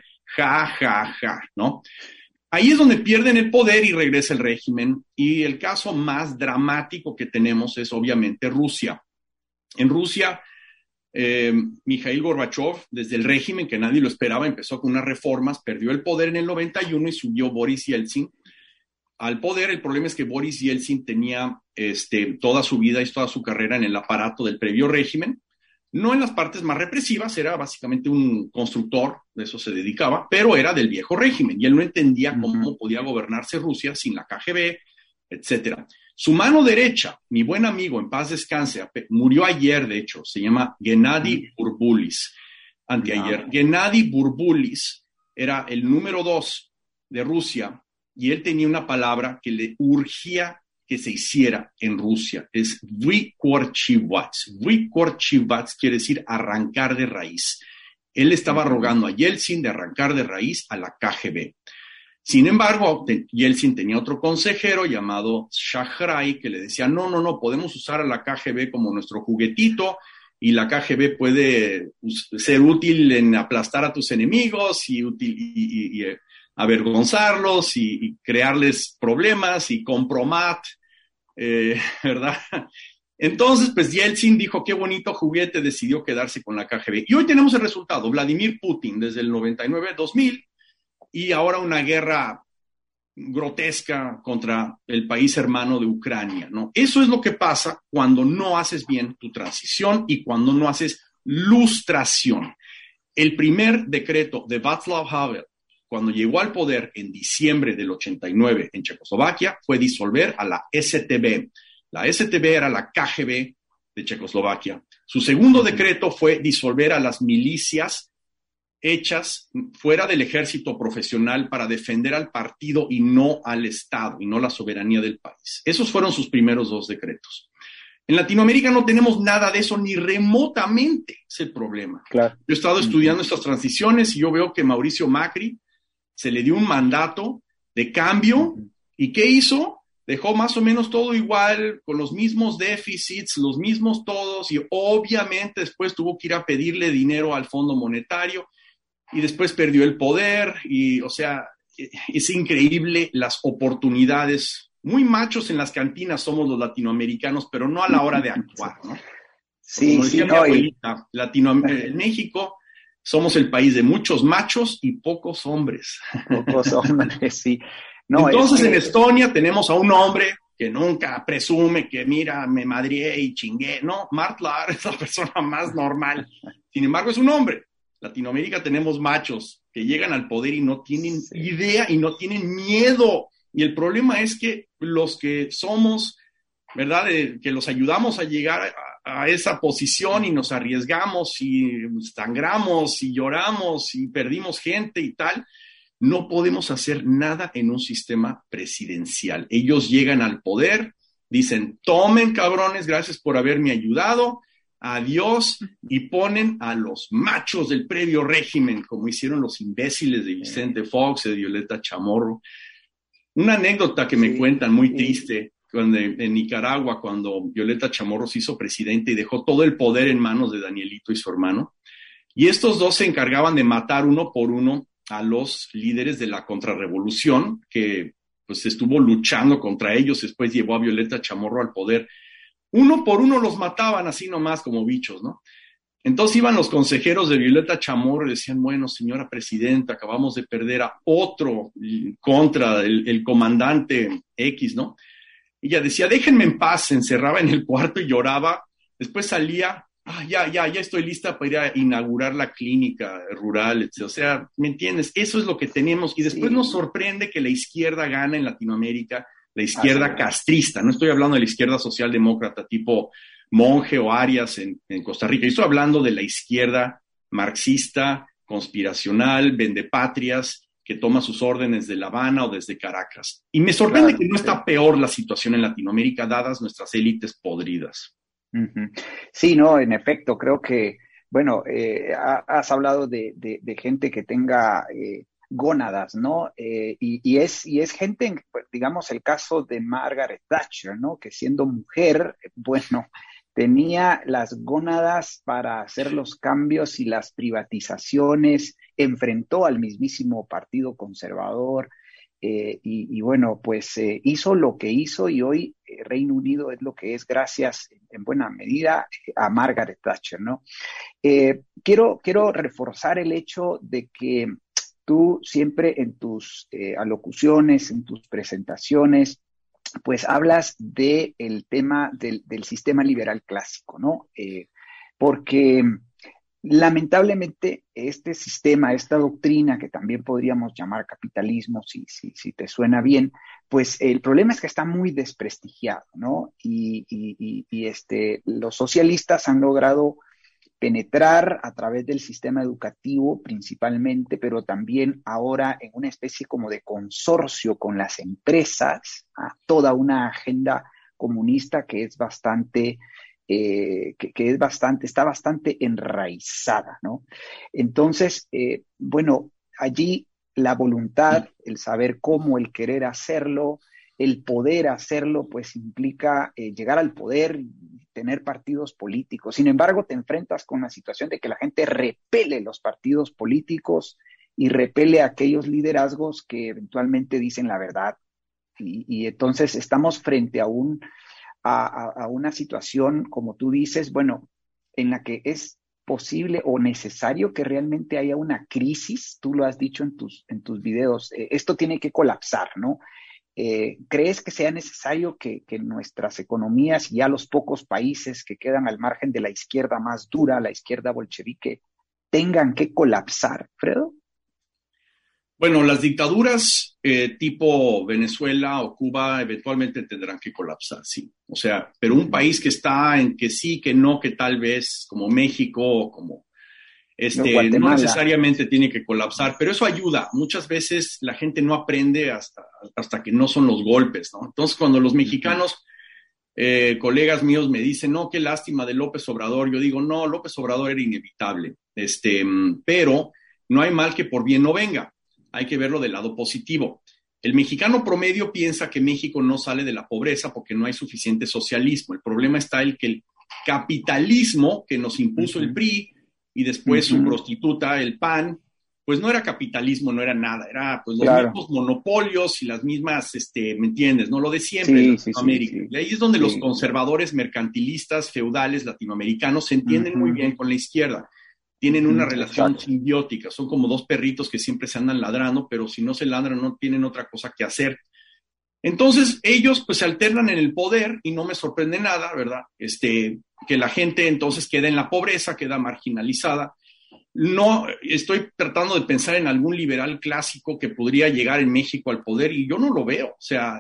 Speaker 3: ¿No? Ahí es donde pierden el poder y regresa el régimen. Y el caso más dramático que tenemos es obviamente Rusia. En Rusia, Mikhail Gorbachev, desde el régimen, que nadie lo esperaba, empezó con unas reformas, perdió el poder en el 91 y subió Boris Yeltsin al poder. El problema es que Boris Yeltsin tenía toda su vida y toda su carrera en el aparato del previo régimen, no en las partes más represivas, era básicamente un constructor, de eso se dedicaba, pero era del viejo régimen y él no entendía cómo podía gobernarse Rusia sin la KGB, etcétera. Su mano derecha, mi buen amigo, en paz descanse, murió ayer, de hecho, se llama Gennady Burbulis, anteayer. Gennady Burbulis era el número 2 de Rusia y él tenía una palabra que le urgía que se hiciera en Rusia, es vykorchivats. Vykorchivats quiere decir arrancar de raíz. Él estaba rogando a Yeltsin de arrancar de raíz a la KGB. Sin embargo, Yeltsin tenía otro consejero llamado Shahrai que le decía, no, podemos usar a la KGB como nuestro juguetito y la KGB puede ser útil en aplastar a tus enemigos y avergonzarlos y crearles problemas y compromat, ¿verdad? Entonces, pues Yeltsin dijo, qué bonito juguete, decidió quedarse con la KGB. Y hoy tenemos el resultado, Vladimir Putin desde el 99-2000 y ahora una guerra grotesca contra el país hermano de Ucrania, ¿no? Eso es lo que pasa cuando no haces bien tu transición y cuando no haces lustración. El primer decreto de Václav Havel, cuando llegó al poder en diciembre del 89 en Checoslovaquia, fue disolver a la StB. La StB era la KGB de Checoslovaquia. Su segundo decreto fue disolver a las milicias hechas fuera del ejército profesional para defender al partido y no al Estado, y no la soberanía del país. Esos fueron sus primeros 2 decretos. En Latinoamérica no tenemos nada de eso, ni remotamente es el problema.
Speaker 2: Claro.
Speaker 3: Yo he estado estudiando estas transiciones y yo veo que Mauricio Macri se le dio un mandato de cambio, ¿y qué hizo? Dejó más o menos todo igual, con los mismos déficits, los mismos todos, y obviamente después tuvo que ir a pedirle dinero al Fondo Monetario, y después perdió el poder, y o sea, es increíble las oportunidades. Muy machos en las cantinas somos los latinoamericanos, pero no a la hora de actuar, ¿no?
Speaker 2: Sí,
Speaker 3: sí, no, abuelita, en México somos el país de muchos machos y pocos hombres.
Speaker 2: Pocos hombres, sí. No,
Speaker 3: entonces en Estonia tenemos a un hombre que nunca presume que, mira, me madrié y chingué. No, Mart Laar es la persona más normal. Sin embargo, es un hombre. Latinoamérica tenemos machos que llegan al poder y no tienen idea y no tienen miedo. Y el problema es que los que somos, ¿verdad?, que los ayudamos a llegar a esa posición y nos arriesgamos y sangramos y lloramos y perdimos gente y tal, no podemos hacer nada en un sistema presidencial. Ellos llegan al poder, dicen, tomen cabrones, gracias por haberme ayudado, adiós, y ponen a los machos del previo régimen, como hicieron los imbéciles de Vicente Fox, de Violeta Chamorro. Una anécdota que me cuentan muy triste, en Nicaragua, cuando Violeta Chamorro se hizo presidente y dejó todo el poder en manos de Danielito y su hermano, y estos dos se encargaban de matar uno por uno a los líderes de la contrarrevolución, que pues estuvo luchando contra ellos, después llevó a Violeta Chamorro al poder. Uno por uno los mataban así nomás como bichos, ¿no? Entonces iban los consejeros de Violeta Chamorro y decían, bueno, señora presidenta, acabamos de perder a otro contra el comandante X, ¿no? Y ella decía, déjenme en paz, se encerraba en el cuarto y lloraba, después salía, ya estoy lista para ir a inaugurar la clínica rural, etc. O sea, ¿me entiendes? Eso es lo que tenemos, y después nos sorprende que la izquierda gana en Latinoamérica, la izquierda castrista, no estoy hablando de la izquierda socialdemócrata tipo Monge o Arias en Costa Rica, yo estoy hablando de la izquierda marxista, conspiracional, vendepatrias, que toma sus órdenes de La Habana o desde Caracas. Y me sorprende que no está peor la situación en Latinoamérica, dadas nuestras élites podridas.
Speaker 2: Ujú. Sí, no, en efecto, creo que, bueno, has hablado de gente que tenga gónadas, ¿no? Y es gente, pues, digamos, el caso de Margaret Thatcher, ¿no? Que siendo mujer, bueno, tenía las gónadas para hacer los cambios y las privatizaciones, enfrentó al mismísimo Partido Conservador. Y bueno, pues hizo lo que hizo y hoy Reino Unido es lo que es gracias en buena medida a Margaret Thatcher, ¿no? Quiero reforzar el hecho de que tú siempre en tus alocuciones, en tus presentaciones, pues hablas del tema del sistema liberal clásico, ¿no? Porque lamentablemente, este sistema, esta doctrina, que también podríamos llamar capitalismo, si te suena bien, pues el problema es que está muy desprestigiado, ¿no? Los socialistas han logrado penetrar a través del sistema educativo principalmente, pero también ahora en una especie como de consorcio con las empresas, a toda una agenda comunista que es bastante está bastante enraizada, ¿no? Entonces, bueno, allí la voluntad, el saber cómo, el querer hacerlo, el poder hacerlo, pues implica llegar al poder y tener partidos políticos. Sin embargo, te enfrentas con la situación de que la gente repele los partidos políticos y repele a aquellos liderazgos que eventualmente dicen la verdad. Y entonces estamos frente a una situación, como tú dices, bueno, en la que es posible o necesario que realmente haya una crisis, tú lo has dicho en tus videos, esto tiene que colapsar, ¿no? ¿Crees que sea necesario que nuestras economías y ya los pocos países que quedan al margen de la izquierda más dura, la izquierda bolchevique, tengan que colapsar, Fredo?
Speaker 3: Bueno, las dictaduras tipo Venezuela o Cuba eventualmente tendrán que colapsar, sí. O sea, pero un país que está en que sí, que no, que tal vez, como México o como no necesariamente tiene que colapsar, pero eso ayuda. Muchas veces la gente no aprende hasta que no son los golpes, ¿no? Entonces, cuando los mexicanos, colegas míos me dicen, no, qué lástima de López Obrador, yo digo, no, López Obrador era inevitable, pero no hay mal que por bien no venga. Hay que verlo del lado positivo. El mexicano promedio piensa que México no sale de la pobreza porque no hay suficiente socialismo. El problema está en que el capitalismo que nos impuso el PRI y después su prostituta, el PAN, pues no era capitalismo, no era nada, era pues los mismos monopolios y las mismas, ¿me entiendes? No lo de siempre en Latinoamérica. Y ahí es donde los conservadores mercantilistas, feudales, latinoamericanos se entienden muy bien con la izquierda. Tienen una relación simbiótica, son como dos perritos que siempre se andan ladrando, pero si no se ladran no tienen otra cosa que hacer. Entonces ellos pues se alternan en el poder y no me sorprende nada, ¿verdad? Que la gente entonces queda en la pobreza, queda marginalizada. No estoy tratando de pensar en algún liberal clásico que podría llegar en México al poder y yo no lo veo. O sea,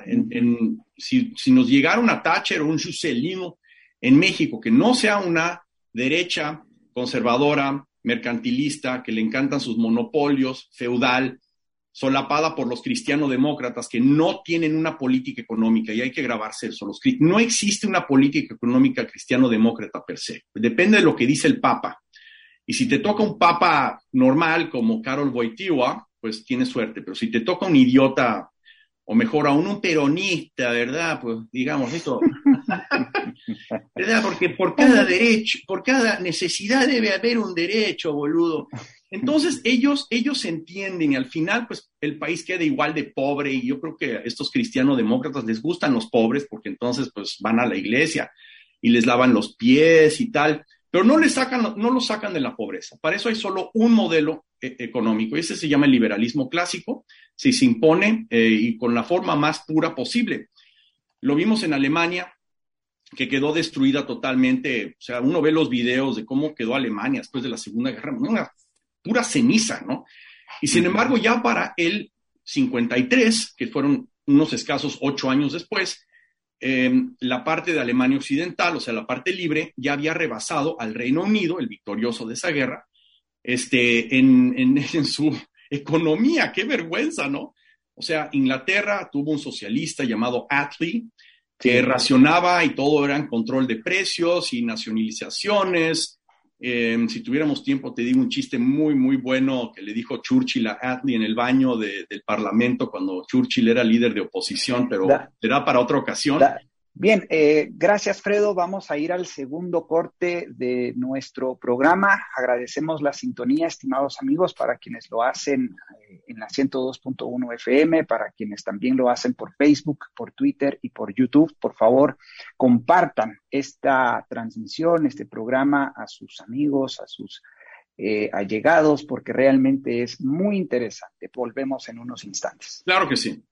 Speaker 3: si nos llegara una Thatcher o un Juscelino en México, que no sea una derecha conservadora, mercantilista, que le encantan sus monopolios, feudal, solapada por los cristiano-demócratas que no tienen una política económica, y hay que grabarse eso. No existe una política económica cristiano-demócrata per se. Depende de lo que dice el Papa. Y si te toca un papa normal como Karol Wojtyła, pues tienes suerte. Pero si te toca un idiota, o mejor aún un peronista, ¿verdad? Pues digamos eso. ¿Verdad? Porque por cada derecho, por cada necesidad debe haber un derecho, boludo. Entonces ellos entienden y al final pues el país queda igual de pobre y yo creo que a estos cristiano-demócratas les gustan los pobres porque entonces pues van a la iglesia y les lavan los pies y tal. Pero no lo sacan de la pobreza. Para eso hay solo un modelo económico. Ese se llama el liberalismo clásico. Se impone y con la forma más pura posible. Lo vimos en Alemania, que quedó destruida totalmente. O sea, uno ve los videos de cómo quedó Alemania después de la Segunda Guerra Mundial, una pura ceniza, ¿no? Y sin embargo, ya para el 53, que fueron unos escasos 8 años después, la parte de Alemania Occidental, o sea, la parte libre, ya había rebasado al Reino Unido, el victorioso de esa guerra, en su economía. ¡Qué vergüenza!, ¿no? O sea, Inglaterra tuvo un socialista llamado Attlee, que racionaba y todo era en control de precios y nacionalizaciones. Si tuviéramos tiempo, te digo un chiste muy, muy bueno que le dijo Churchill a Attlee en el baño del Parlamento cuando Churchill era líder de oposición, pero será para otra ocasión.
Speaker 2: Bien, gracias, Fredo. Vamos a ir al segundo corte de nuestro programa. Agradecemos la sintonía, estimados amigos, para quienes lo hacen en la 102.1 FM, para quienes también lo hacen por Facebook, por Twitter y por YouTube. Por favor, compartan esta transmisión, este programa a sus amigos, a sus allegados, porque realmente es muy interesante. Volvemos en unos instantes.
Speaker 3: Claro que sí.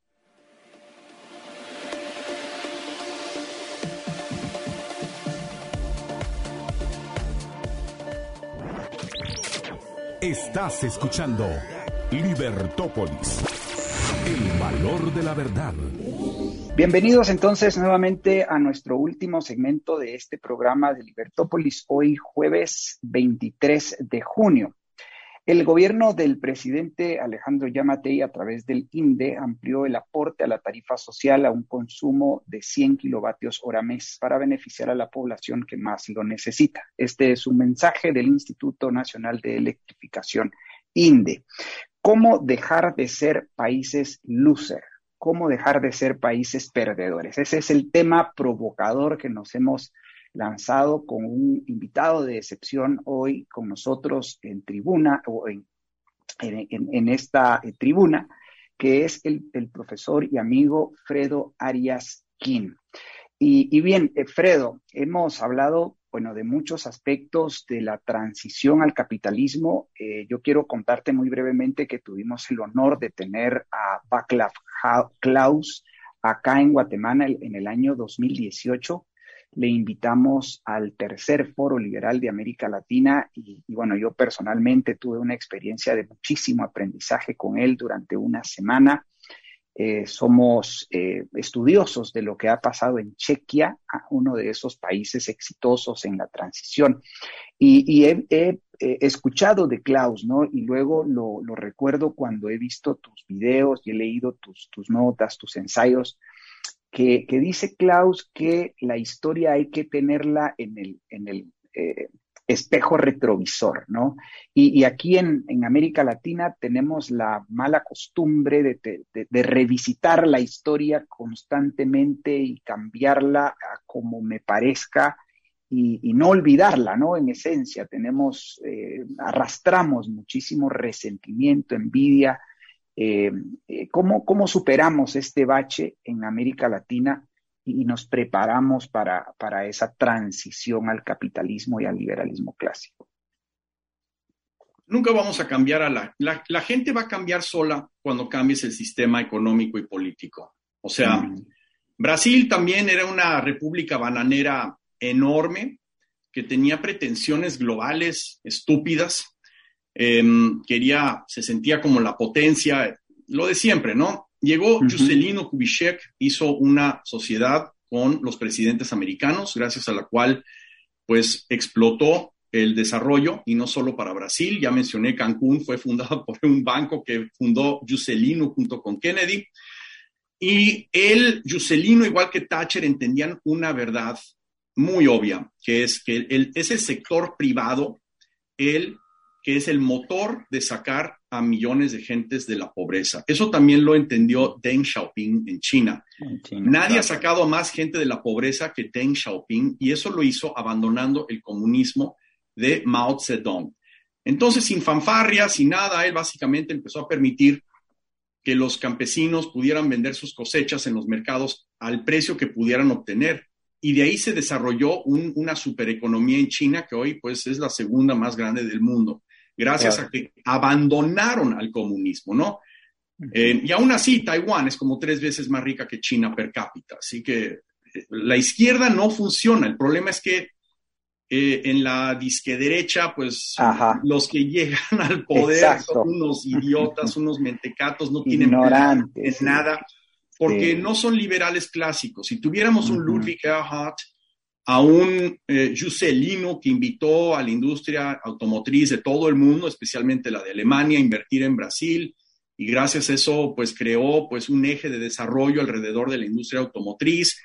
Speaker 1: Estás escuchando Libertópolis, el valor de la verdad.
Speaker 2: Bienvenidos entonces nuevamente a nuestro último segmento de este programa de Libertópolis, hoy jueves 23 de junio. El gobierno del presidente Alejandro Yamatei, a través del INDE, amplió el aporte a la tarifa social a un consumo de 100 kilovatios hora mes para beneficiar a la población que más lo necesita. Este es un mensaje del Instituto Nacional de Electrificación, INDE. ¿Cómo dejar de ser países loser? ¿Cómo dejar de ser países perdedores? Ese es el tema provocador que nos hemos lanzado con un invitado de excepción hoy con nosotros en tribuna o en esta tribuna, que es el profesor y amigo Fredo Arias King. Y bien, Fredo, hemos hablado, bueno, de muchos aspectos de la transición al capitalismo. Yo quiero contarte muy brevemente que tuvimos el honor de tener a Václav Klaus acá en Guatemala en el año 2018. Le invitamos al tercer Foro Liberal de América Latina y bueno, yo personalmente tuve una experiencia de muchísimo aprendizaje con él durante una semana. Somos estudiosos de lo que ha pasado en Chequia, uno de esos países exitosos en la transición. Y he escuchado de Klaus, ¿no? Y luego lo recuerdo cuando he visto tus videos y he leído tus notas, tus ensayos, que dice Klaus que la historia hay que tenerla en el espejo retrovisor, ¿no? Y aquí en América Latina tenemos la mala costumbre de revisitar la historia constantemente y cambiarla a como me parezca y no olvidarla, ¿no? En esencia, arrastramos muchísimo resentimiento, envidia. ¿Cómo superamos este bache en América Latina y nos preparamos para esa transición al capitalismo y al liberalismo clásico?
Speaker 3: Nunca vamos a cambiar la gente va a cambiar sola cuando cambies el sistema económico y político. O sea, Brasil también era una república bananera enorme que tenía pretensiones globales estúpidas. Se sentía como la potencia, lo de siempre, ¿no? Llegó Juscelino Kubitschek, hizo una sociedad con los presidentes americanos, gracias a la cual, pues, explotó el desarrollo, y no solo para Brasil. Ya mencioné Cancún, fue fundado por un banco que fundó Juscelino junto con Kennedy, y Juscelino, igual que Thatcher, entendían una verdad muy obvia, que es que es el sector privado, que es el motor de sacar a millones de gentes de la pobreza. Eso también lo entendió Deng Xiaoping en China. Nadie ha sacado a más gente de la pobreza que Deng Xiaoping, y eso lo hizo abandonando el comunismo de Mao Zedong. Entonces, sin fanfarria, sin nada, él básicamente empezó a permitir que los campesinos pudieran vender sus cosechas en los mercados al precio que pudieran obtener. Y de ahí se desarrolló una supereconomía en China que hoy, pues, es la segunda más grande del mundo, gracias a que abandonaron al comunismo, ¿no? Y aún así, Taiwán es como 3 veces más rica que China per cápita. Así que la izquierda no funciona. El problema es que en la disque derecha, pues, los que llegan al poder son unos idiotas, unos mentecatos, no tienen
Speaker 2: ignorantes,
Speaker 3: nada, porque no son liberales clásicos. Si tuviéramos un Ludwig Erhard, a un Juscelino que invitó a la industria automotriz de todo el mundo, especialmente la de Alemania, a invertir en Brasil, y gracias a eso, pues, creó, pues, un eje de desarrollo alrededor de la industria automotriz.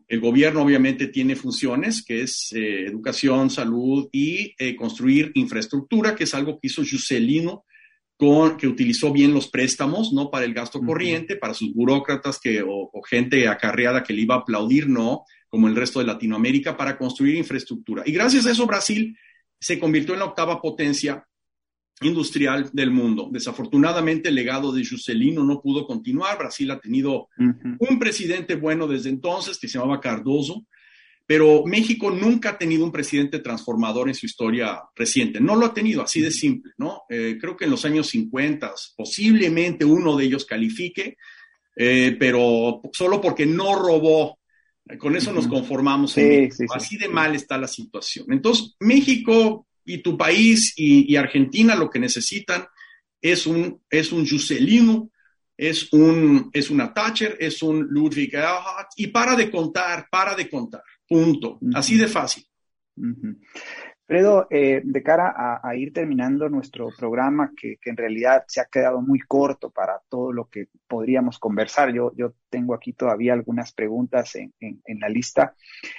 Speaker 3: El gobierno obviamente tiene funciones, que es educación, salud y construir infraestructura, que es algo que hizo Juscelino, que utilizó bien los préstamos, ¿no? Para el gasto corriente, para sus burócratas o gente acarreada que le iba a aplaudir, no, como el resto de Latinoamérica, para construir infraestructura. Y gracias a eso Brasil se convirtió en la octava potencia industrial del mundo. Desafortunadamente el legado de Juscelino no pudo continuar. Brasil ha tenido un presidente bueno desde entonces que se llamaba Cardoso, pero México nunca ha tenido un presidente transformador en su historia reciente. No lo ha tenido, así de simple, ¿no? Creo que en los años 50 posiblemente uno de ellos califique, pero solo porque no robó. Con eso nos conformamos en México. Así de mal está la situación. Entonces, México y tu país y Argentina lo que necesitan es un Juscelino, es una Thatcher, es un Ludwig Erhard, y para de contar. Punto. Así de fácil.
Speaker 2: Fredo, de cara a ir terminando nuestro programa, que en realidad se ha quedado muy corto para todo lo que podríamos conversar, yo tengo aquí todavía algunas preguntas en la lista,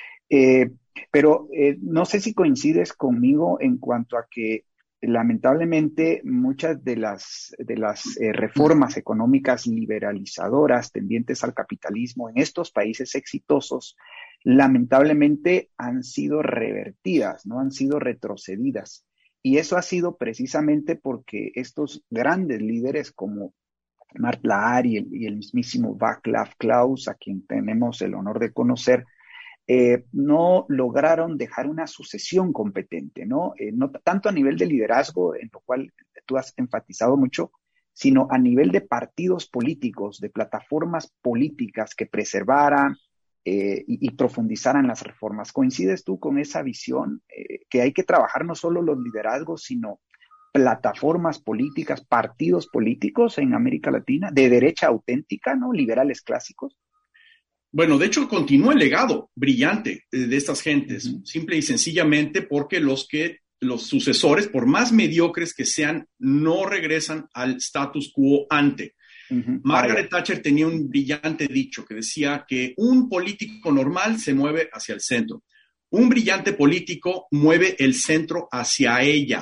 Speaker 2: pero no sé si coincides conmigo en cuanto a que lamentablemente muchas de las reformas económicas liberalizadoras tendientes al capitalismo en estos países exitosos lamentablemente han sido revertidas, no han sido retrocedidas. Y eso ha sido precisamente porque estos grandes líderes como Mart Laar y el mismísimo Václav Klaus, a quien tenemos el honor de conocer, no lograron dejar una sucesión competente, ¿no? No tanto a nivel de liderazgo, en lo cual tú has enfatizado mucho, sino a nivel de partidos políticos, de plataformas políticas que preservaran y profundizaran las reformas. ¿Coincides tú con esa visión que hay que trabajar no solo los liderazgos, sino plataformas políticas, partidos políticos en América Latina, de derecha auténtica, ¿no? Liberales clásicos?
Speaker 3: Bueno, de hecho, continúa el legado brillante de estas gentes, simple y sencillamente porque los sucesores, por más mediocres que sean, no regresan al status quo ante. Margaret Thatcher tenía un brillante dicho que decía que un político normal se mueve hacia el centro. Un brillante político mueve el centro hacia ella.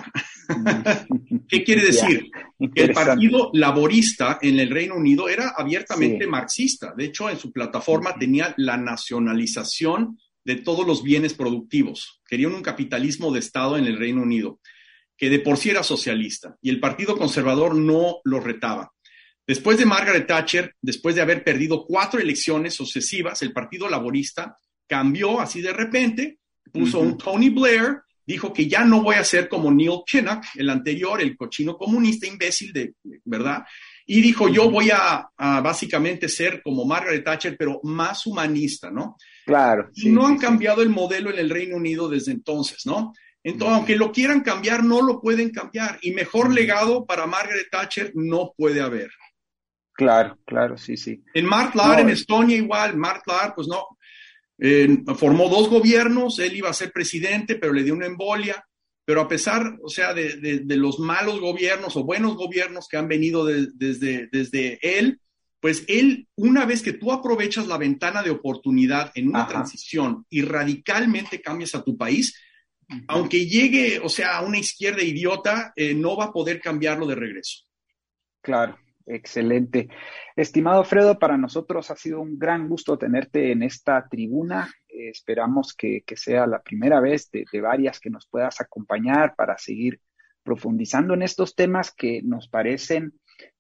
Speaker 3: ¿Qué quiere decir? Que el Partido Laborista en el Reino Unido era abiertamente marxista. De hecho, en su plataforma tenía la nacionalización de todos los bienes productivos. Querían un capitalismo de Estado en el Reino Unido, que de por sí era socialista. Y el Partido Conservador no lo retaba. Después de Margaret Thatcher, después de haber perdido 4 elecciones sucesivas, el Partido Laborista cambió así de repente, puso un Tony Blair, dijo que ya no voy a ser como Neil Kinnock, el anterior, el cochino comunista imbécil, ¿verdad? Y dijo, yo voy a básicamente ser como Margaret Thatcher, pero más humanista, ¿no?
Speaker 2: Claro.
Speaker 3: Y no han cambiado el modelo en el Reino Unido desde entonces, ¿no? Entonces, aunque lo quieran cambiar, no lo pueden cambiar. Y mejor legado para Margaret Thatcher no puede haber.
Speaker 2: Claro, sí.
Speaker 3: En Mart Laar, en Estonia igual, Mart Laar, pues no, formó 2 gobiernos, él iba a ser presidente, pero le dio una embolia, pero a pesar, o sea, de los malos gobiernos o buenos gobiernos que han venido desde él, pues él, una vez que tú aprovechas la ventana de oportunidad en una transición y radicalmente cambias a tu país, aunque llegue, o sea, a una izquierda idiota, no va a poder cambiarlo de regreso.
Speaker 2: Claro. Excelente. Estimado Fredo, para nosotros ha sido un gran gusto tenerte en esta tribuna. Esperamos que sea la primera vez de varias que nos puedas acompañar para seguir profundizando en estos temas que nos parecen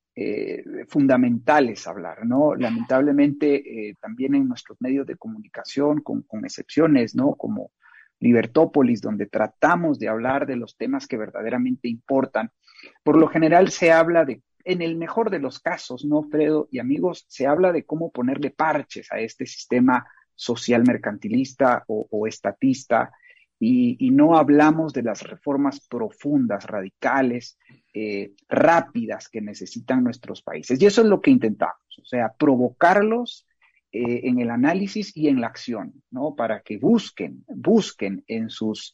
Speaker 2: fundamentales hablar, ¿no? Lamentablemente, también en nuestros medios de comunicación, con excepciones, ¿no? Como Libertópolis, donde tratamos de hablar de los temas que verdaderamente importan. Por lo general se habla en el mejor de los casos, ¿no, Fredo y amigos? Se habla de cómo ponerle parches a este sistema social mercantilista o estatista y no hablamos de las reformas profundas, radicales, rápidas que necesitan nuestros países. Y eso es lo que intentamos, o sea, provocarlos en el análisis y en la acción, ¿no? Para que busquen en sus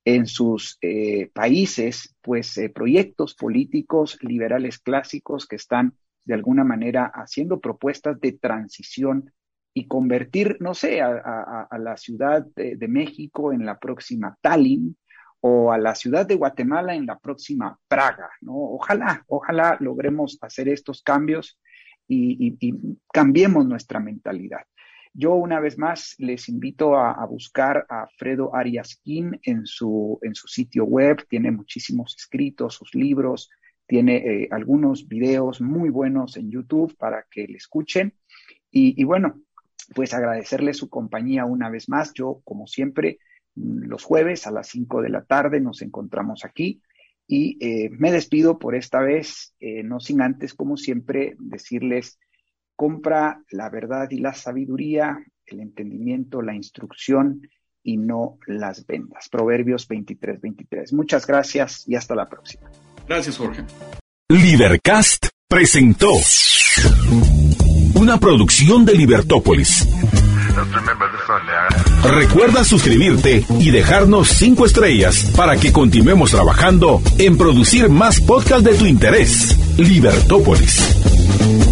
Speaker 2: países, pues, proyectos políticos liberales clásicos que están de alguna manera haciendo propuestas de transición y convertir, no sé, a la Ciudad de México en la próxima Tallinn, o a la ciudad de Guatemala en la próxima Praga, ¿no? Ojalá logremos hacer estos cambios y cambiemos nuestra mentalidad. Yo una vez más les invito a buscar a Fredo Arias Kim en su sitio web. Tiene muchísimos escritos, sus libros, tiene algunos videos muy buenos en YouTube para que le escuchen. Y bueno, pues agradecerle su compañía una vez más. Yo, como siempre, los jueves a las 5 de la tarde nos encontramos aquí y me despido por esta vez, no sin antes, como siempre, decirles: compra la verdad y la sabiduría, el entendimiento, la instrucción y no las vendas. Proverbios 23:23. Muchas gracias y hasta la próxima.
Speaker 3: Gracias, Jorge.
Speaker 1: Lidercast presentó una producción de Libertópolis. Recuerda suscribirte y dejarnos 5 estrellas para que continuemos trabajando en producir más podcasts de tu interés. Libertópolis.